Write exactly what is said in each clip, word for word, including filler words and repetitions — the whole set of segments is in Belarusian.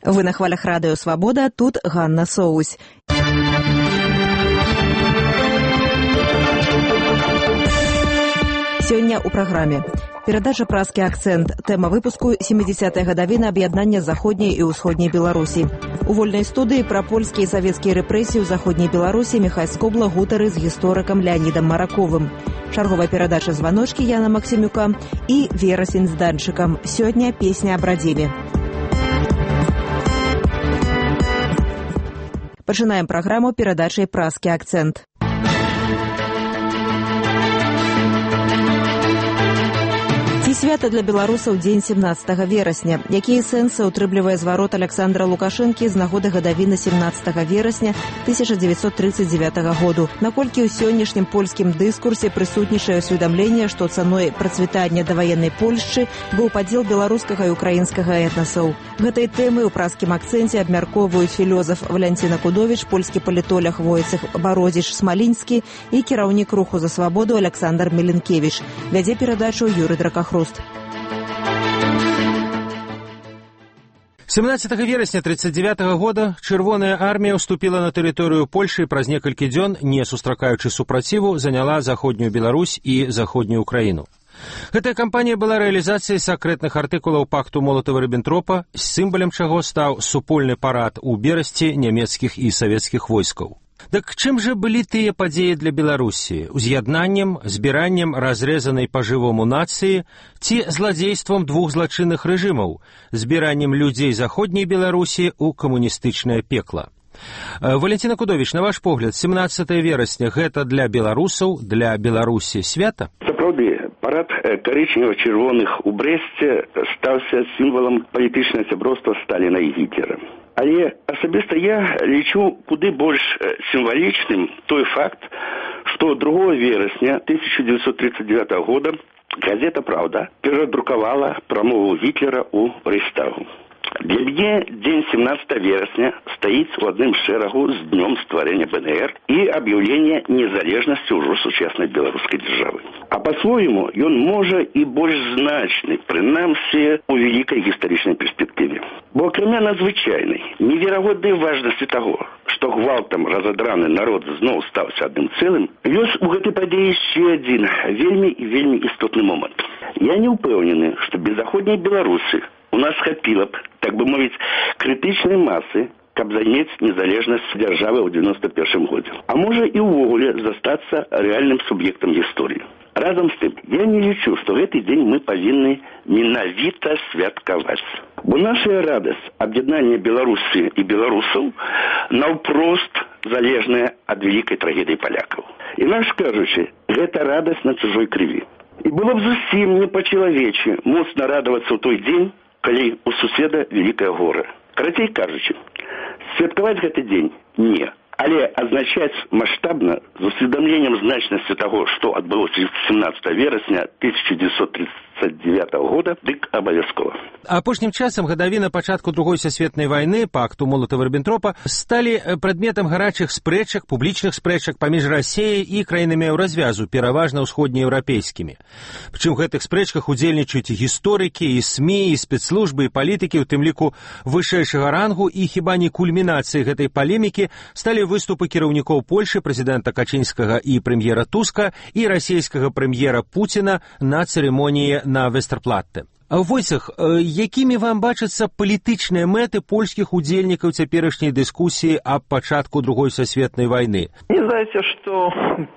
Вы на хвалях радыё «Свабода», тут Ганна Соусь. Сёння ў праграме. Перадача «Празкі акцэнт». Тэма выпуску сямідзесятая гадавіна аб'яднання заходняй і ўсходняй Беларусі. У вольнай студыі пра польскія і савецкія рэпрэсіі ў заходняй Беларусі Міхай Скобла гутары з гісторыкам Леанідам Мараковым. Чарговая перадача «Званочкі» Яна Максімюка і «Верасень з данчыкам». Сёння песня аб радзіме. Пачынаем праграму перадачай «Празкі акцэнт». Ці свята для беларусаў дзень семнаццатага верасня. Якія сэнсы ўтрымлівае зварот Аляксандра Лукашэнкі з нагоды гадавіны семнаццатага верасня тысяча дзевяцьсот трыццаць дзевятага году? Наколькі ў сённяшнім польскім дыскурсе прысутнічае ўсведамленне, што цаной працвітання даваеннай Польшчы быў падзел беларускага і украінскага этнасаў? Гэтай тэмы ў празкім акцэнце абмяркоўваюць філёзаф Валянціна Кудовіч, польскі палітолог Войцех Бародзіш-Смалінскі і кіраўнік руху за свабоду Аляксандр Меленкевіч. Вядзе перадачу Юрый Дракахруст. семнаццатага верасня трыццаць дзевятага года Чырвоная армія ўступіла на тэрыторыю Польшы і праз некалькі дзён, не сустракаючы супраціву, заняла заходнюю Беларусь і заходнюю Украіну. Гэтая кампанія была рэалізацыяй сакрэтных артыкулаў пакту Молатава-Ріббентропа, сімвалам чаго стаў супольны парад у Берасці нямецкіх і савецкіх войскаў. Дык чым жа былі тыя падзеі для Беларусі? Уз'яднаннем, збіраннем разрэзанай па-жывому нацыі ці зладзействам двух злачынных рэжымаў, збіраннем людзей заходняй Беларусі ў камуністычнае пекла? Валянціна Кудовіч, на ваш погляд, семнаццатага верасня гэта для беларусаў, для Беларусі свята? Сапраўды, парад карычнева-чырвоных у Брэсце стаўся сімвалам палітычнага сяброўства Сталіна і Гітлера. Але асабіста я лічу куды больш сімвалічным той факт, што другога верасня тысяча дзевяцьсот трыццаць дзевятага года газета «Правда» перадрукавала прамову Гітлера ў Рэйхстагу. Для мяне дзень семнаццатага верасня стаіць у адным шэрагу з днём стварэння бэ эн ер і аб'яўлення незалежнасці ўжо сучаснай беларускай дзяржавы. А па-свойму ён можа і больш значны, прынамсі у вялікай гістарычнай перспектыве. Бо акрамя надзвычайнай, неверагоднай важнасці таго, што гвалтам разадраны народ зноў стаўся адным цэлым, ёсць у гэтай падзеі яшчэ адзін вельмі і вельмі істотны момант. Я не ўпэўнены, што без заходняй Беларусі у нас хапіла б, так бы мовіць, крытычнай масы, каб заняць незалежнасць дзяржавы ў дзевяносто першым годзе. А можа і ўвогуле застацца рэальным суб'ектам гісторыі. Разам з тым, я не лічу, што гэты дзень мы павінны менавіта святкаваць. Бо нашая радасць аб'яднання Беларусі і беларусаў наўпрост залежная ад вялікай трагедыі палякаў. Інакш кажучы, гэта радасць на чужой крыві. І было б зусім не па-чалавечы моцна радавацца ў той дзень, калі у суседа вялікае гора. Карацей кажучы, святкаваць гэты дзень не, але азначаць маштабна з усведамленнем значнасці таго, што адбылося семнаццатага верасня тысяча дзевяцьсот трыццаць дзевятага года, дык абавязкова. Апошнім часам гадавіна пачатку другой сусветнай вайны, пакту Молатава-Ріббентропа, сталі прадметам гарачых спрэчак, публічных спрэчак паміж Расіяй і краінамі еўразвязу, пераважна ўсходнееўрапейскімі. Прычым у гэтых спрэчках удзельнічаюць і гісторыкі, і СМІ, і спецслужбы, і палітыкі, у тым ліку вышэйшага рангу, і хіба не кульмінацыяй гэтай палемікі сталі выступы кіраўнікоў Польшы, прэзідэнта Качынскага і прэм'ера Туска і расійскага прэм'ера Пуціна на цырымоніі на Вестэрплатте. Войцех, якімі вам бачацца палітычныя мэты польскіх удзельнікаў цяперашняй дыскусіі аб пачатку другой сусветнай вайны? Мне здаецца, што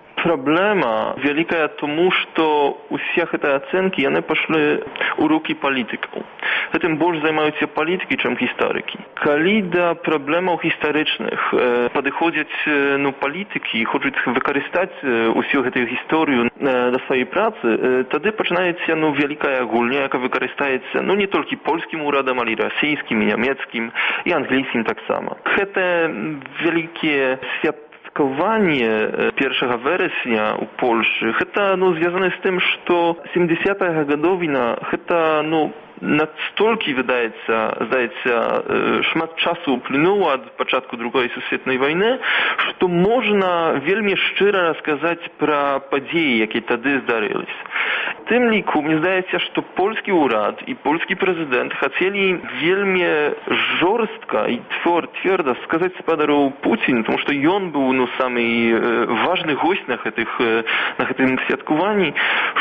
проблема великая тому, что усе гэтыя ацэнкі яны пашлі ў рукі палітыкаў. Гэтым больш займаюцца палітыкі, чым гістарыкі. Калі да праблемаў гістарычных э, падыходзяць э, ну, палітыкі і хочуць выкарыстаць э, усю гэтую гісторыю э, да сваёй працы, э, тады пачынаецца ну, вялікая гульня, яка выкарыстаецца ну, не толькі польскім урадам, але і расійскім, і нямецкім, і англійскім таксама. Гэтыя вялікія свят Святкаванне першага верасня ў Польшы гэта ну, звязана з тым, што семдзесятая гадовіна гэта ну, настолькі, выдаецца, здаецца, шмат часу ўплынула ад пачатку другой сусветнай вайны, што можна вельмі шчыра расказаць пра падзеі, якія тады здарыліся. Тым ліку, мне здаецца, што польскі ўрад і польскі прэзідэнт хацелі вельмі жорстка і цвёрда сказаць спадару Пуціну, тому што ён быў ну, самы важны госць на, гэтых, на гэтым святкуванні,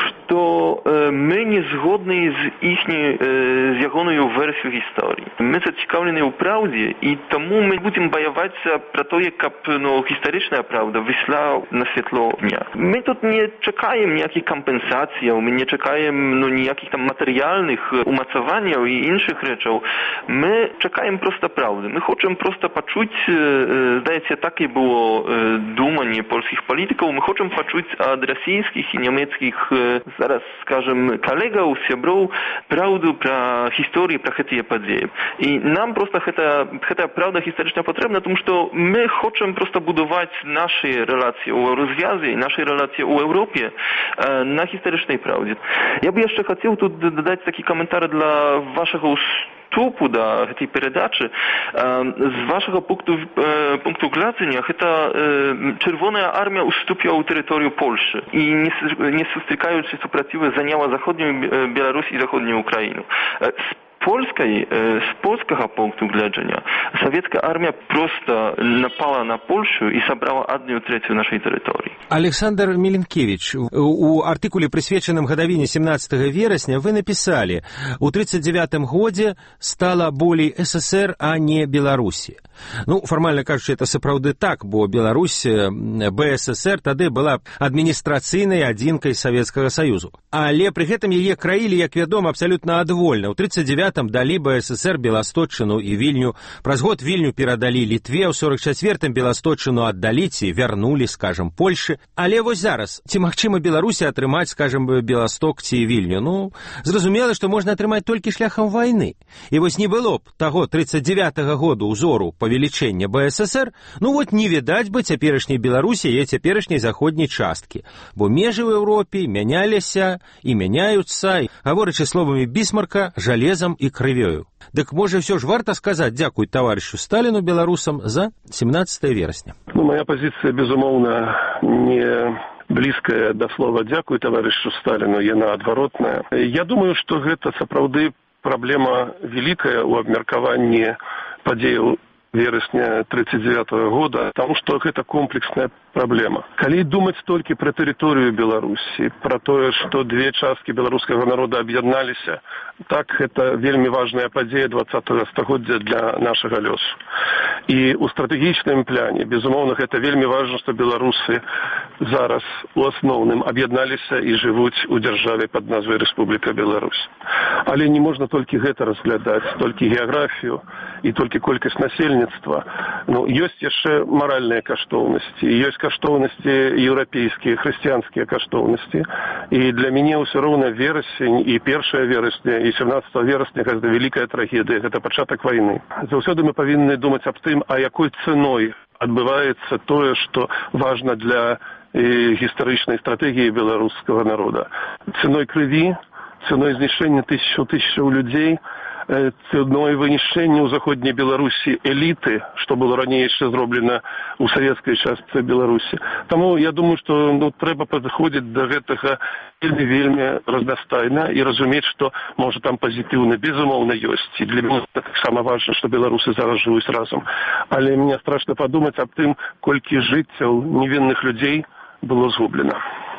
што мы не згодны з іхняй, з ягонаю версію гісторыі. Мы зацікаўлены ў праўдзе, і таму мы будзем баявацца пра тое, каб ну, гістарычная праўда выйшла на святло дня. Мы тут не чакаем ніякіх кампенсацыяў, мы не чакаем ну, ніякіх там матэрыяльных умацаванняў і іншых рэчаў. Мы чакаем проста праўды. Мы хочам проста пачуць, здаецца, так і было думанне польскіх палітыкаў, мы хочам пачуць ад расійскіх і нямецкіх, зараз скажем, калегаў, сяброў, праўду пра гісторыі, пра гэтыя падзеі. І нам проста гэта, гэта праўда гістарычна патрэбна, тому што мы хочам проста будаваць нашы рэлацыі ў развязе і нашы рэлацыі ў Еўропе на гістарычнай праўдзе. Я б яшчэ хацеў тут дадаць такі каментар для вашага уступу да гэтай перадачы. З вашага пункту, пункту глядзення, гэта Чырвоная армія уступіла ў тэрыторыю Польшы і не, не сустракаючы супрацівы заняла заходнюю Беларусь і заходнюю Украіну. Польскай, з польскага пункту гледжання савецкая армія проста напала на Польшу і сабрала адну трэцю нашай тэрыторыі. Александр Міленкевич, у артыкуле, прысвечаным гадавіне семнадцатага верасня, вы напісалі: у тридцать девятым годзе стала болей СССР, а не Беларусі. Ну, фармальна кажучы, это сапраўды так, бо Беларусь, БССР тады была адміністрацыйнай адзінкай Савецкага Саюзу. Але пры гэтым яе краілі, як вядома, абсалютна адвольна. У тридцать девятым далі БССР Беласточчыну і Вільню. Праз год Вільню перадалі Літве, у сорок четвертым Беласточчыну аддалі ці вярнулі, скажем, Польшы. Але вось зараз, ці магчыма Беларусі атрымаць, скажем, Беласток ці Вільню? Ну, зразумела, што можна атрымаць толькі шляхам вайны. І вось не было б таго тридцать девятага году ўзору павелічэння БССР, ну вот не відаць бы цяперашняй Беларусі і цяперашняй заходняй часткі. Бо межы ў Еўропе мяняліся і мяняюцца, гаворачы словамі Бісмарка, жалезам і крывёю. Дык можа ўсё ж варта сказаць дзякуй таварышу Сталіну беларусам за семнадцатае верасня. Ну, моя пазіцыя, безумоўна, не блізкая да слова дзякуй таварышу Сталіну, яна адваротная. Я думаю, што гэта сапраўды праблема вялікая ў абмеркаванні падзеяў верасня тридцать девятого года, потому что это комплексная проблема. Калі думаць толькі пра тэрыторыю Беларусі, пра тое, што две часткі беларускага народа аб'ядналіся, так, это вельмі важная падзея двадцатага стагоддзя для нашага лёсу. І ў стратэгічным пляне, безумоўна, гэта вельмі важна, што беларусы зараз у асноўным аб'ядналіся і жывуць у дзяржаве пад назвай Рэспубліка Беларусь. Але не можна толькі гэта разглядаць, толькі геаграфію і толькі колькасць насельніцтва. Ну, ёсць яшчэ маральныя каштоўнасці, ёсць каштоўнасці еўрапейскія, хрысціянскія каштоўнасці. І для мяне ўсё роўна верасень і першая верасня, і семнадцатого верасня гэта вялікая трагедыя, гэта пачатак вайны. Заўсёды мы павінны думаць аб тым, а якой цэной адбываецца тое, што важна для э, гістарычнай стратэгіі беларускага народа. Цэной крыві, цэной знішчэння тысячаў тысячаў людзей, цэной вынішчэння ў заходняй Беларусі эліты, што было раней яшчэ зроблена ў савецкай частцы Беларусі. Таму я думаю, што ну, трэба падыходзіць да гэтага вельмі-вельмі разнастайна і разумець, што можа там пазітыўна, безумоўна, ёсць. І для мяне таксама важна, што беларусы зараз жывуць разам. Але мне страшна падумаць аб тым, колькі жыццяў невінных людзей было згублена.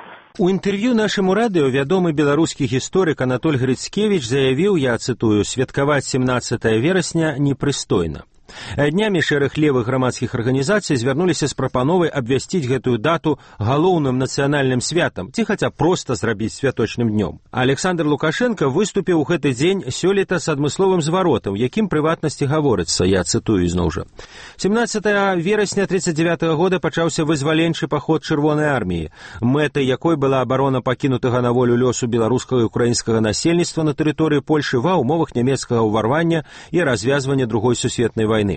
У інтэрв'ю нашаму радыё вядомы беларускі гісторык Анатоль Грыцкевіч заявіў, я цытую, святкаваць семнадцатае верасня непрыстойна. Днямі шэраг левых грамадскіх арганізацый звярнуліся з прапановай абвясціць гэтую дату галоўным нацыянальным святам, ці хаця проста зрабіць святочным днём. Александр Лукашенко выступіў у гэты дзень сёлета з адмысловым зваротам, якім прыватнасці гаворыцца, я цытую ізноў жа. семнадцатага верасня тридцать девятого года пачаўся вызваленчы паход Чырвонай арміі, мэтай якой была абарона пакінутага на волю лёсу беларускага і украінскага насельніцтва на тэрыторыі Польшы ва ўмовах нямецкага ўварвання і развязвання другой сусветнай вайны. вайны.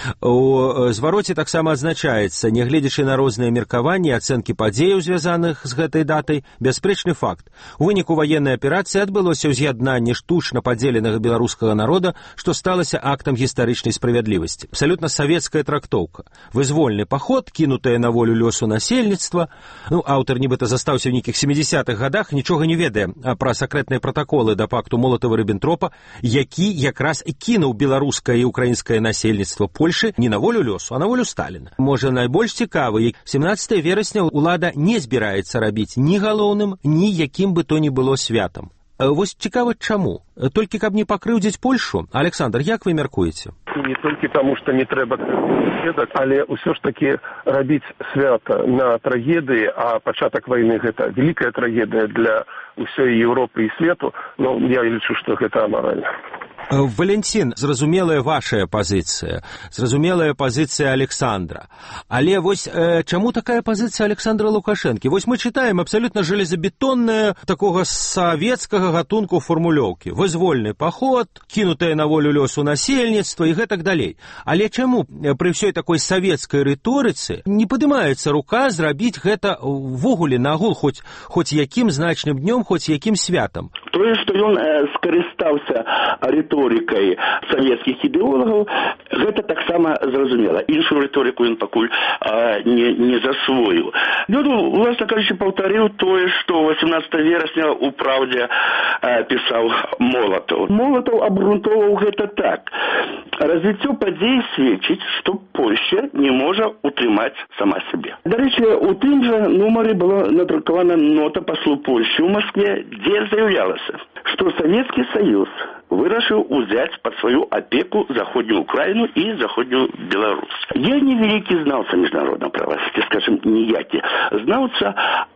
У звароце таксама адзначаецца, нягледзячы на розныя меркаванні, ацэнкі падзеяў, звязаных з гэтай датай, бясспрэчны факт. У выніку ваеннай аперацыі адбылося ўз'яднанне штучна падзеленага беларускага народа, што сталася актам гістарычнай справядлівасці. Абсалютна савецкая трактоўка. Вызвольны паход, кінутая на волю лёсу насельніцтва. Ну, аўтар нібыта застаўся ў нейкіх сямідзесятых гадах, нічога не ведае пра сакрэтныя пратаколы да пакту Молатава-Ріббентропа, які якраз і кінуў беларускае і украінскае насельніцтва Польшы не на волю лёсу, а на волю Сталіна. Можа, найбольш цікавы, семнаццатага верасня ўлада не збіраецца рабіць ні галоўным, ні якім бы то ні было святам. Вось цікава чаму? Толькі каб не пакрыўдзіць Польшу? Александр, як вы мяркуеце? Не толькі таму, што не трэба сведак, але ўсё ж такі рабіць свята на трагедыі, а пачатак вайны гэта вялікая трагедыя для ўсёй Еўропы і свету, ну, я лічу, што гэта амаральна. Валентин, зразумелая вашая пазіцыя, зразумелая пазіцыя Александра. Але вось э, чаму такая пазіцыя Александра Лукашэнкі? Вось мы чытаем абсалютна железабетонная такога савецкага гатунку фармулёўкі. Вызвольны паход, кінутая на волю лёсу насельніцтва і гэтак далей. Але чаму пры ўсёй такой савецкай рыторыцы не падымаецца рука зрабіць гэта ввогуле нагул хоць, хоць якім значным днём, хоць якім святам? Тое, што ён э, скарыстаўся рыторыкай савецкіх ідэолагаў, гэта таксама зразумела. Іншую рыторыку ён пакуль э, не, не засвоіў. Ён, власна кажучы, паўтарыў тое, што восемнадцатага верасня у «Праўдзе» э, пісаў Молатаў. Молатаў абгрунтоўваў гэта так. Развіццё падзей сведчыць, што Польшча не можа утрымаць сама сябе. Дарэчы, у тым жа нумары была надрукавана нота паслу Польшчы ў Маскве, дзе заявлялася, што Савецкі Саюз вырашыў узяць пад сваю апеку заходнюю Украіну і заходнюю Беларусь. Я не вялікі знаўца міжнароднага права, скажем, ніякі знаўца,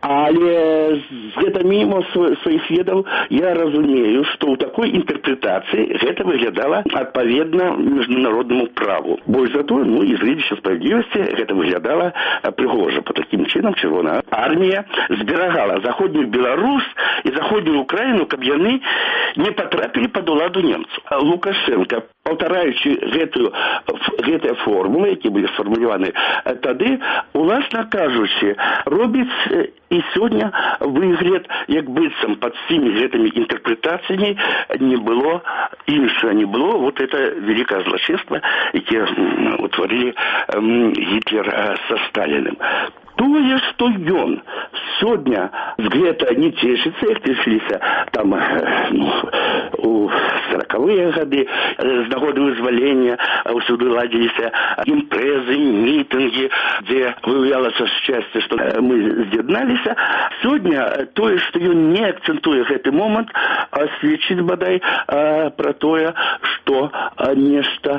але гэта мімо сваіх ведаў я разумею, што ў такой інтэрпрэтацыі гэта выглядала адпаведна міжнароднаму праву. Больш за тое, ну, і з гледзяча справядлівасці гэта выглядала прыгожа. Па такім чынам чырвоная армія зберагала заходнюю Беларусь і заходнюю Украіну, каб яны не патрапілі пад уладу немцаў. Лукашенко, паўтараючы гэтую, гэтыя формулы, які былі сфармуляваны тады, уласна кажучы, робіць і сёння выгляд, як быццам пад всімі гэтымі інтэрпрэтацыямі не было іншага, не было вот это великое злачынства, якое утварылі Гітлер са Сталіным. Тое, што ён сёння з гэта не цешыцца, як цешыліся там ну, у сорокавыя гады з нагоды вызвалення ўсюды ладзіліся імпрэзы, мітынгі, дзе выявлялася шчасце, што мы з'ядналіся. Сёння тое, што ён не акцэнтуе гэты момант, сведчыць бадай пра тое, што нешта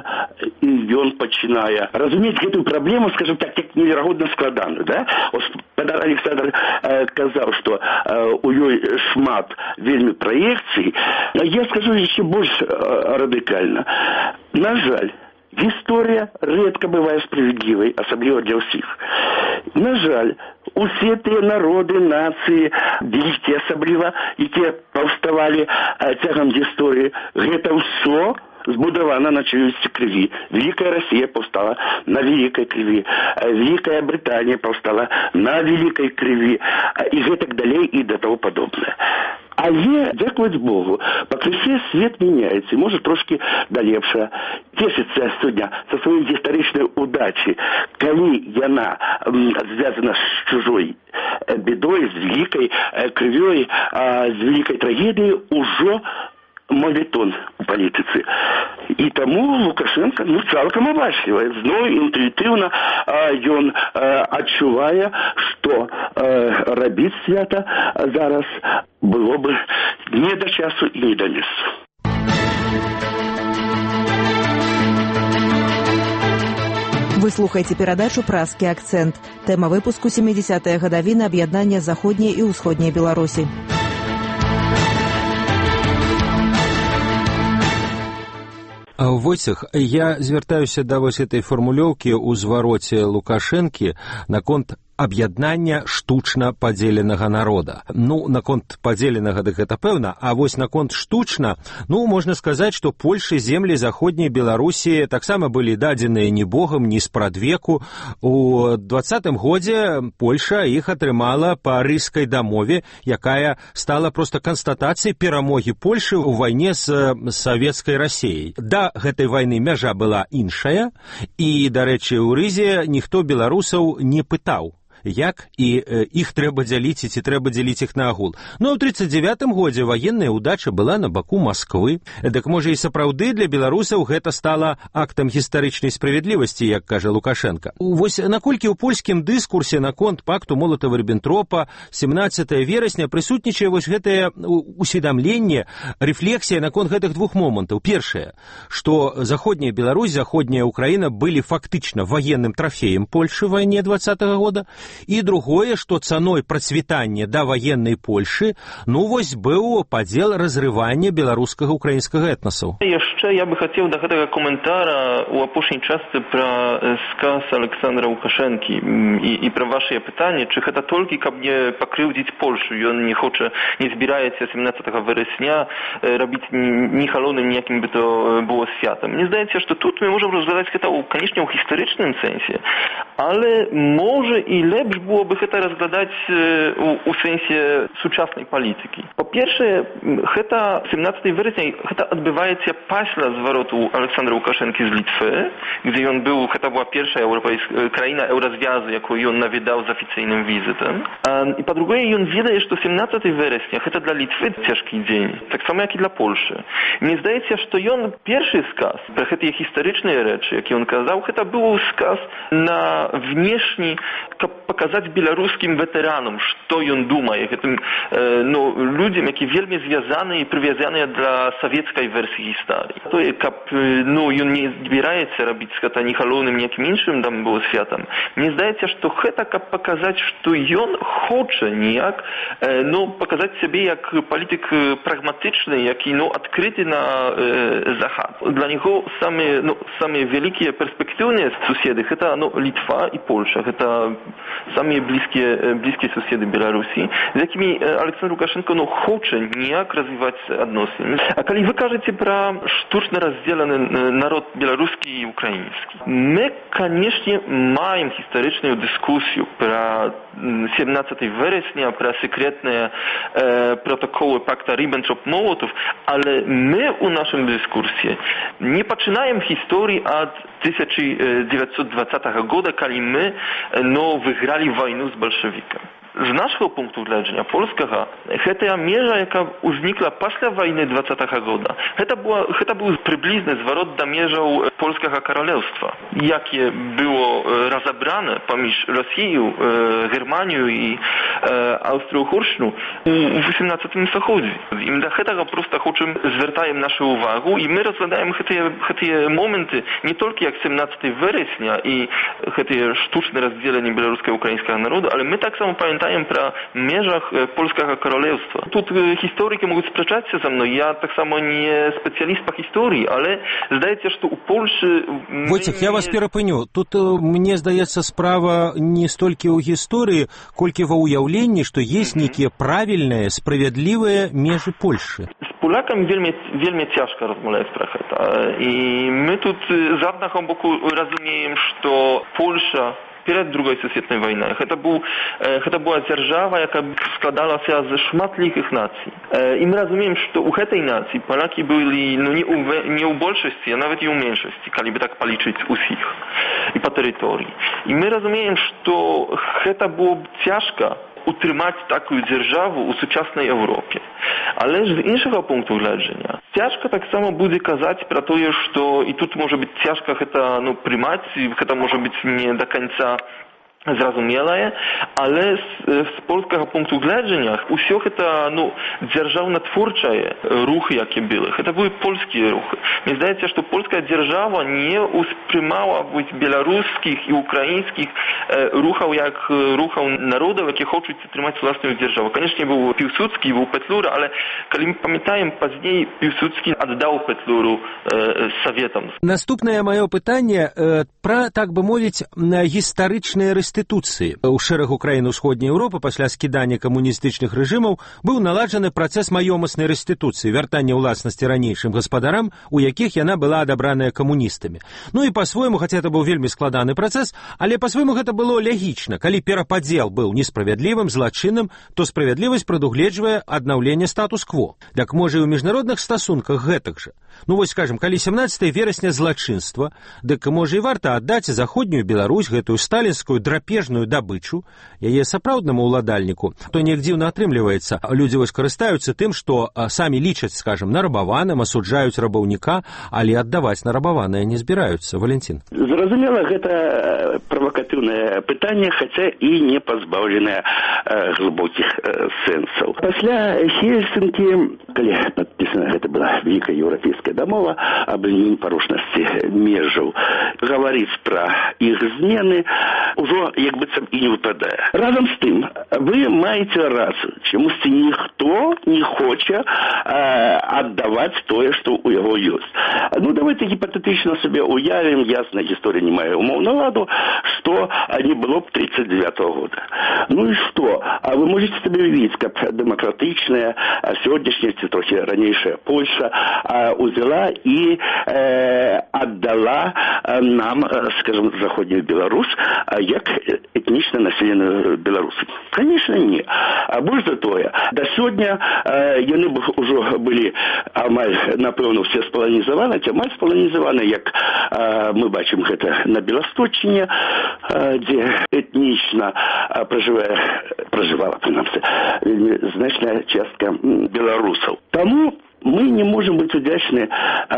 ён пачынае разумець гэтую праблему, скажем так, як неверагодна складаную, да? Когда Александр э, казаў, што э, у ёй шмат вельмі праекцый, я скажу яшчэ больш э, радыкальна. На жаль, гісторыя рэдка бывае справядлівай, асабліва для ўсіх. На жаль, усе тыя народы, нацыі, вялікія асабліва, якія паўставалі э, цягам гісторыі, гэта ўсё збудавана на чыюсьці крыві. Великая Россия повстала на великой крови, Великая Британия повстала на великой крови, и гэтак далей и до того подобное. Але, дзякаваць Богу, пакрысе свет меняется, и может трошки да лепша. Цешыцца сёння со своей гістарычнай удачи, калі яна звязана с чужой бедой, с великой кровёй, с великой трагедией, ужо мовитон у палітыцы. І таму Лукашенко ну, цалкам абачліва, зноў інтуітыўна ён адчувае, што рабіць свята зараз было бы не да часу і не да месца. Вы слухаеце перадачу «Празкі акцэнт». Тэма выпуску сямідзесятая гадавіна аб'яднання заходняй і ўсходняй Беларусі. Войцех, я звяртаюся да вось этой фармулёўкі ў звароце Лукашэнкі наконт аб'яднання штучна падзеленага народа. Ну, наконт падзеленага, дык гэта пэўна, а вось наконт штучна, ну, можна сказаць, што Польшы землі заходняй Беларусі таксама былі дадзеныя ні богам, ні спрадвеку. У двадцатым годзе Польша іх атрымала па рыйскай дамове, якая стала проста канстатацыяй перамогі Польшы ў вайне з савецкай Расеяй. Да гэтай вайны мяжа была іншая, і, дарэчы, у Рызе ніхто беларусаў не пытаў, як і э, іх трэба дзяліць, ці трэба дзяліць іх на агул. Ну, а ў тридцать девятым годзе ваенная ўдача была на баку Масквы. Дык, можа, і сапраўды для беларусаў гэта стала актам гістарычнай справядлівасці, як кажа Лукашенко. Вось наколькі ў польскім дыскурсе наконт пакту Молатава-Ріббентропа семнадцатага верасня прысутнічае вось гэтае усведамленне, рэфлексія наконт гэтых двух момантаў. Першае, што заходняя Беларусь, заходняя Украіна былі фактычна ваенным трафеем Польшы ў вайне двадцатага года. І другое, што цаной працвітання да ваеннай Польшы, ну вось быў падзел разрывання беларускага украінскага этнасаў. Яшчэ я бы хацеў да гэтага каментара ў апошняй частцы пра сказ Александра Лукашэнкі і, і пра вашае пытанне, чи гэта толькі, каб не пакрыўдзіць Польшу. Ён не хоча, не збіраецца семнадцатага верасня рабіць ні халоўным ніякім бы то было святам. Мне здаецца, што тут мы можам разглядаць гэта, канешне, ў гістарычным сэнсе, але можа і лепш было бы гэта разглядаць у, у сэнсе сучаснай палітыкі. Па-першае, гэта семнадцатага верасня гэта адбываецца пасля звароту Александра Лукашэнкі з Літвы, дзе ён быў, гэта была першая еўрапейская краіна еўразвязу, якую ён наведаў з афіцыйным візітам. І па-другое, ён ведае, што семнадцатага верасня гэта для Літвы цяжкі дзень, таксама як і для Польшы. Мне здаецца, што ён першы сказ пра гэтыя гістарычныя рэчы, які ён казаў, гэта быў сказ на внешні, каб паказаць беларускім ветэранам, што ён думае, гэтым э, ну, людзям, які вельмі звязаныя і прывязаныя да савецкай версіі гісторыі. Тое, каб ну, ён не збіраецца рабіць гэта ні халоўным, ніякім іншым там было святам. Мне здаецца, што гэта каб паказаць, што ён хоча ніяк э, ну, паказаць сябе як палітык прагматычны, які ну, адкрыты на э, захад. Для него самыя ну, самыя вялікія перспектыўныя суседы гэта ну, Літва і Польша. Гэта самые близкие, близкие соседи Беларуси, з якими Александр Лукашенко ну, хоче ніяк развивать отношения. А коли вы кажете про штучно разделенный народ белорусский и украинский, мы, конечно, маем историчную дискуссию про семнадцатого вересня, про секретные э, протоколы пакта Риббентроп-Молотов, але мы у нашем дискурсе не начинаем истории от тысяча девятьсот двадцатого года, когда мы no, wygrali wojnę z bolszewikami. Z naszego punktu widzenia polskiego, ta mierza, jaka uznikła pісля wojny dwudziestego года, to była, to był przybliżny zwrot do mierzą polskiego królestwa, jakie było rozebrane pomiędzy Rosją, Germanią i Austro-Uгорщину w osiemnадцатym столетии. I dla tego просто хочем zwracamy naszą uwagę i my rozglądamy te momenty nie tylko jak семнадцатого вересня i te sztuczne rozdzielenie białoruskiego i ukraińskiego narodu, ale my tak samo pamiętamy про межах польского королевства. Тут историки могут спрачаться со мной. Я так само не специалист по истории, але здається, что у Польши... Войцех, я вас перапыню. Тут, мне здаецца, справа не столькі ў гісторыі, колькі ва ўяўленні, што есть некія правільныя, справядлівыя межы Польши. З Поляками вельми, вельми тяжко размовляць про гэта. И мы тут з аднаго боку разумеем, что Польша перед другой сусветнай вайной. Гэта быў гэта была дзяржава, яка складалася з шматлікіх нацый. І мы разумеем, што ў гэтай нацыі палякі былі ну не ў не ў большасці, а нават і ў меншасці, калі бы так палічыць усіх і па тэрыторыі. І мы разумеем, што гэта было б цяжка utrzymać taką dzierżawę u współczesnej Europie. Ale z innego punktu widzenia, ciężko tak samo będzie kazać про to, że i tu może być ciężko to no, przyjmować, to może być nie do końca зразумелае, але з, з польскага пункту гледжання усё гэта ну дзяржаўна-творчае рухи, які былі. Гэта былі польскія рухи. Мне здаецца, што польская дзяржава не успрымала быць беларускіх і украінскіх э, рухаў як рухаў народаў, які хочуць атрымаць власную дзяржаву. Канешне, быў Пілсудскі, быў Петлюра, але калі мы памятаем, пазней Пілсудскі аддаў Петлюру э, саветам. Наступнае маё пытанне э, пра, так бы мовіць, гістарычныя рэстрыкцыі рэстытуцыі. У шэрагу краін усходняй Еўропы пасля скідання камуністычных рэжымаў быў наладжаны працэс маёмаснай рэстытуцыі, вяртання ўласнасці ранейшым гаспадарам, у якіх яна была адабраная камуністамі. Ну і па-свойму, хаця это быў вельмі складаны працэс, але па-свойму гэта было лягічна. Калі перападзел быў несправядлівым, злачынным, то справядлівасць прадугледжвае аднаўленне статус-кво. Так можа і ў міжнародных стасунках гэтак жа. Ну вось, скажем, калі сямнаццатага верасня злачынства, дык можа і варта аддаць заходнюю Беларусь, гэтую сталінскую драпежную дабычу, яе сапраўднаму ўладальніку, то неяк дзіўна атрымліваецца. Людзі вось карыстаюцца тым, што самі лічаць, скажем, нарабаваным, асуджаюць рабаўніка, але аддаваць нарабаванае не збіраюцца. Валентин. Зразумела, гэта правакатыўнае пытанне, хаця і не пазбаўленае глыбокіх сэнсаў. Пасля Хельсінкі, калі падпісана гэта была вялікая еўрапейская дамова аб непарушнасці межаў, гаварыць пра іх змены ўжо як быццам і не выпадае. Разам з тым, вы маеце рацыю, чамусьці ніхто не хоча э, аддаваць тое, што ў яго ёсць. Ну, давайте гіпатэтычна сабе уявім, ясна, гісторыя не мае умоўна ладу, што не было б тридцать девятого года. Ну і што? А вы можете сабе ўявіць, каб дэмакратычная, сённяшняя, ці трохі ранейшая Польша узяла і э, аддала нам, скажем, заходнюю Беларусь, як этнічна населеную беларусамі. Конечно, не. А больш за тое, да сёння э, яны б ужо былі амаль, напэўна, все спаланізаваны, ці амаль спаланізаваны, як э, мы бачым гэта на Беласточчыне, э, дзе этнічна э, пражывае, пражывала, прынамсі, значная частка беларусаў. Таму мы не можем быть удячны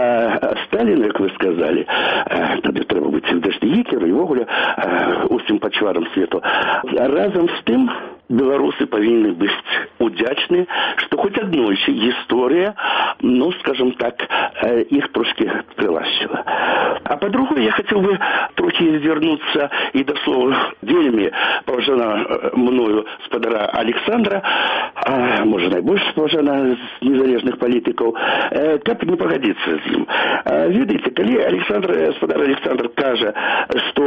э, Сталину, как вы сказали, э, тады трэба быць удячны Гітлеру і вогуле э, усім пачварам свету. Разам з тым беларусы павінны быць удзячны, што хоць аднойчы гісторыя, ну, скажем так, э, іх трошки прылашчыла. А по-другое, я хотел бы трохи вернуться и до слова вельмі паважана мною спадара Александра, а может найбольш паважана з незалежных палітыкаў, э, каб не пагадзіцца з ім. Э, ведаеце, калі Александр, спадар Александр кажа, што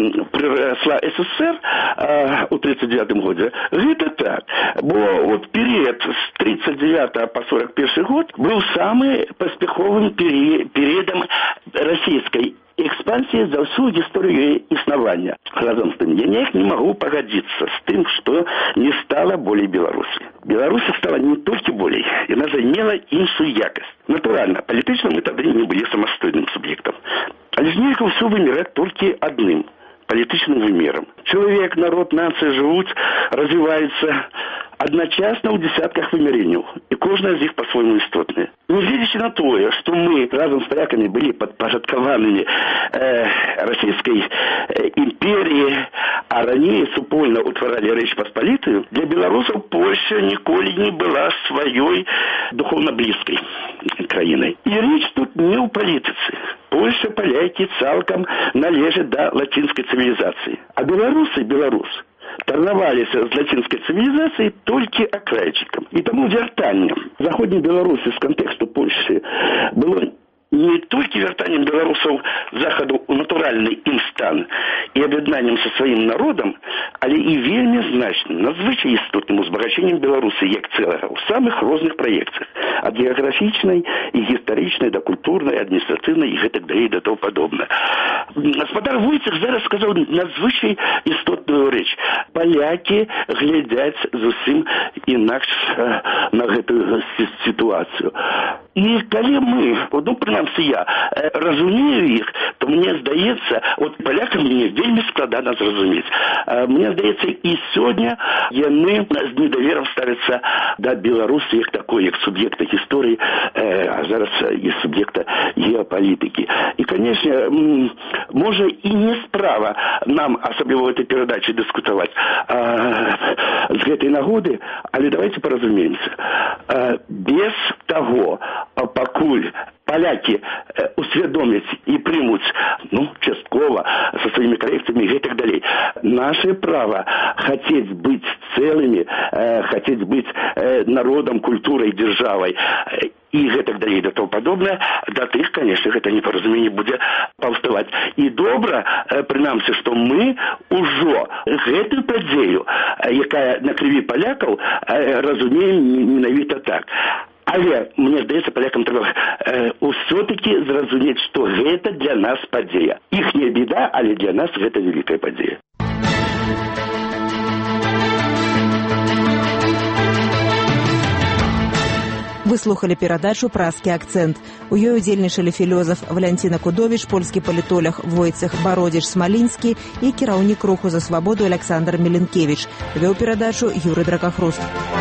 прырасла СССР э, у тридцать девятым годзе, гэта так, бо вот период с тридцать девятого по сорок первый год был самым паспяховым периодом российской экспансии за всю историю існавання. Разом з тым, я ніяк не могу погодиться с тем, что не стало болей Беларуси. Беларусь стала не только болей, она заняла іншую якость. Натурально, политично мы тогда не были самостойным субъектом. Але ж нельга все вымирать только одним політичним виміром. Чоловік, народ, нація живуть, розвиваються одночасно у десятках вимірень, і кожна з них по-своєму істотна. Неглядячи на то, що ми разом з поляками були підпорядкованими э, Російської э, імперії, а раніше супольно утворали Речь Посполитую, для білорусів Польща ніколи не була своєю духовно близькою країною. І річ тут не у політиці. Польща, поляки цалком належат до латинской цивилизации. А белорусы, белорус, торновалися з латинской цивилизацией только окрайчиком. И тому вертание Заходней Беларуси с контексту Польши было не только вертанием белорусов заходу у натуральный ім стан и об'єднанням со своим народом, але и вельми значным, надзвичай істотним узбагаченням Беларуси як цілого у самых розных проекциях, от географичной и историчной до культурной, административной и гэтак далее и до того подобное. Господар Войцех зараз сказал надзвичай істотную речь. Поляки глядят зусім інакш на гэтую ситуацию. И коли мы, ну, принаймні я, разумею їх, то мені здається, от полякам мені вельми складно зрозуміти. Мені здається, і сьогодні вони з недовіром ставляться до Білорусі як такої, як суб'єкта історії, а зараз і суб'єкта геополітики. І, звісно, може і не справа нам, особливо в цій передачі, дискутувати з цієї нагоди, але давайте порозуміємося. Без того, покуль поляки э, усведомят и примут, ну, частково, со своими коррекциями и так далее. Наше право хотеть быть целыми, э, хотеть быть э, народом, культурой, державой, э, і гэтак далей да того падобнае, да тых, конечно, гэта непаразуменне будзе паўставаць. І добра, прынамсі, што мы ўжо гэтую падзею, якая на крыві палякаў, разумеем менавіта так. Але, мне здаецца, палякам трэба э, ўсё-такі зразумець, што гэта для нас падзея. Іхняя беда, але для нас гэта вялікая падзея. Вы слухали перадачу «Празкі акцэнт». У ёй удзельнічалі філёзаф Валянціна Кудовіч, польскі палітолог Войцех Бародзіч-Смалінскі і кіраўнік руху за свабоду Александр Меленкевіч. Вёў перадачу Юрый Дракахруст.